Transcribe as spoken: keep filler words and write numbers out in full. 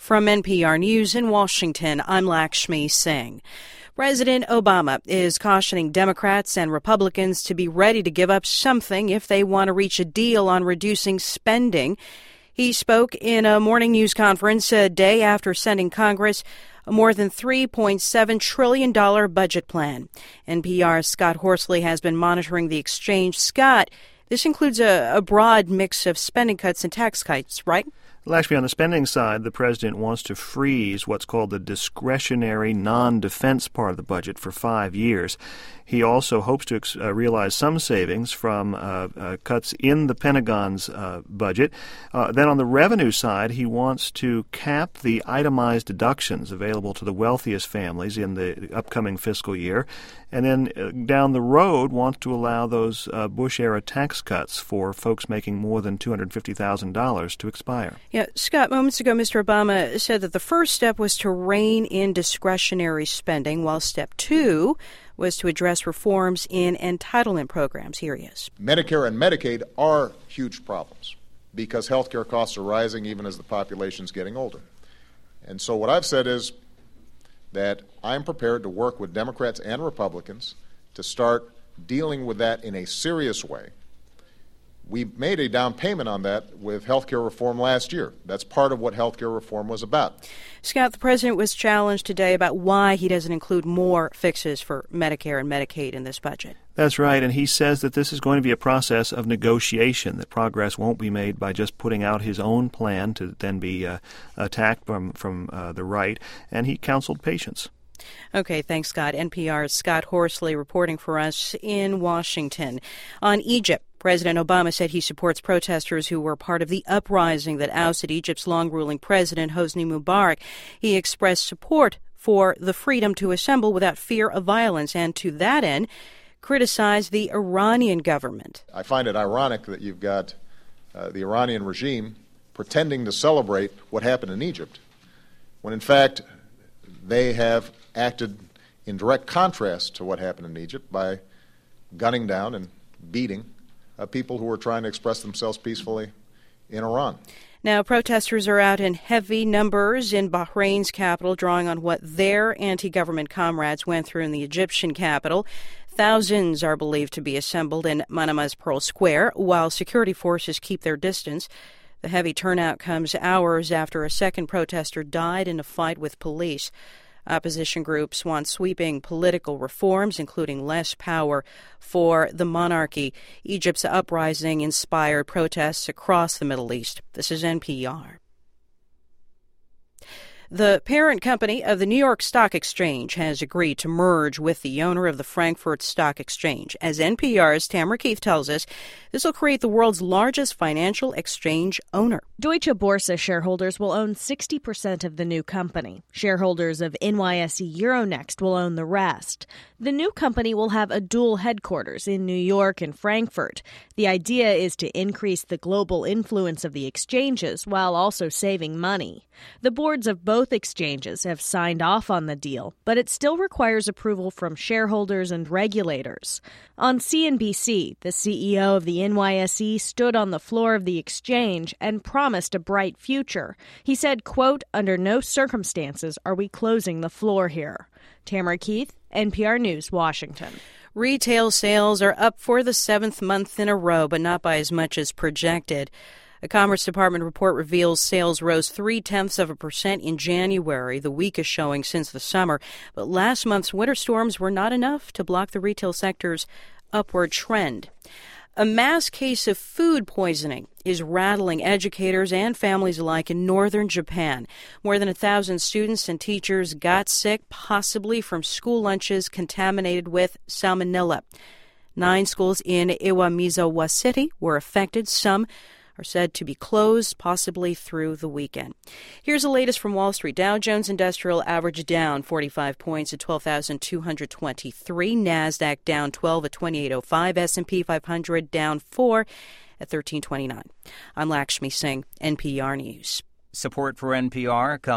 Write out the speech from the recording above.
From N P R News in Washington, I'm Lakshmi Singh. President Obama is cautioning Democrats and Republicans to be ready to give up something if they want to reach a deal on reducing spending. He spoke in a morning news conference a day after sending Congress a more than three point seven trillion dollars budget plan. N P R's Scott Horsley has been monitoring the exchange. Scott, this includes a, a broad mix of spending cuts and tax cuts, right? Well, actually, on the spending side, the president wants to freeze what's called the discretionary non-defense part of the budget for five years. He also hopes to uh, realize some savings from uh, uh, cuts in the Pentagon's uh, budget. Uh, then on the revenue side, he wants to cap the itemized deductions available to the wealthiest families in the upcoming fiscal year. And then uh, down the road, wants to allow those uh, Bush-era tax cuts for folks making more than two hundred fifty thousand dollars to expire. Yeah, Scott, moments ago, Mister Obama said that the first step was to rein in discretionary spending, while step two was to address reforms in entitlement programs. Here he is. Medicare and Medicaid are huge problems because health care costs are rising even as the population is getting older. And so what I've said is that I'm prepared to work with Democrats and Republicans to start dealing with that in a serious way. We made a down payment on that with health care reform last year. That's part of what health care reform was about. Scott, the president was challenged today about why he doesn't include more fixes for Medicare and Medicaid in this budget. That's right, and he says that this is going to be a process of negotiation, that progress won't be made by just putting out his own plan to then be uh, attacked from, from uh, the right, and he counseled patience. Okay, thanks, Scott. N P R's Scott Horsley reporting for us in Washington. On Egypt, President Obama said he supports protesters who were part of the uprising that ousted Egypt's long-ruling president, Hosni Mubarak. He expressed support for the freedom to assemble without fear of violence, and to that end, criticized the Iranian government. I find it ironic that you've got uh, the Iranian regime pretending to celebrate what happened in Egypt, when in fact they have acted in direct contrast to what happened in Egypt by gunning down and beating uh, people who were trying to express themselves peacefully in Iran. Now, protesters are out in heavy numbers in Bahrain's capital, drawing on what their anti-government comrades went through in the Egyptian capital. Thousands are believed to be assembled in Manama's Pearl Square, while security forces keep their distance. The heavy turnout comes hours after a second protester died in a fight with police. Opposition groups want sweeping political reforms, including less power for the monarchy. Egypt's uprising inspired protests across the Middle East. This is N P R. The parent company of the New York Stock Exchange has agreed to merge with the owner of the Frankfurt Stock Exchange. As N P R's Tamara Keith tells us, this will create the world's largest financial exchange owner. Deutsche Börse shareholders will own sixty percent of the new company. Shareholders of N Y S E Euronext will own the rest. The new company will have a dual headquarters in New York and Frankfurt. The idea is to increase the global influence of the exchanges while also saving money. The boards of both exchanges have signed off on the deal, but it still requires approval from shareholders and regulators. On C N B C, the C E O of the N Y S E stood on the floor of the exchange and promised a bright future. He said, quote, "Under no circumstances are we closing the floor here." Tamara Keith, N P R News, Washington. Retail sales are up for the seventh month in a row, but not by as much as projected. A Commerce Department report reveals sales rose three-tenths of a percent in January, the weakest showing since the summer. But last month's winter storms were not enough to block the retail sector's upward trend. A mass case of food poisoning is rattling educators and families alike in northern Japan. More than a thousand students and teachers got sick, possibly from school lunches contaminated with salmonella. Nine schools in Iwamizawa City were affected. Some are said to be closed, possibly through the weekend. Here's the latest from Wall Street. Dow Jones Industrial averaged down forty-five points at twelve thousand two hundred twenty-three. NASDAQ down twelve at twenty-eight oh five. S and P five hundred down four at thirteen twenty-nine. I'm Lakshmi Singh, N P R News. Support for N P R comes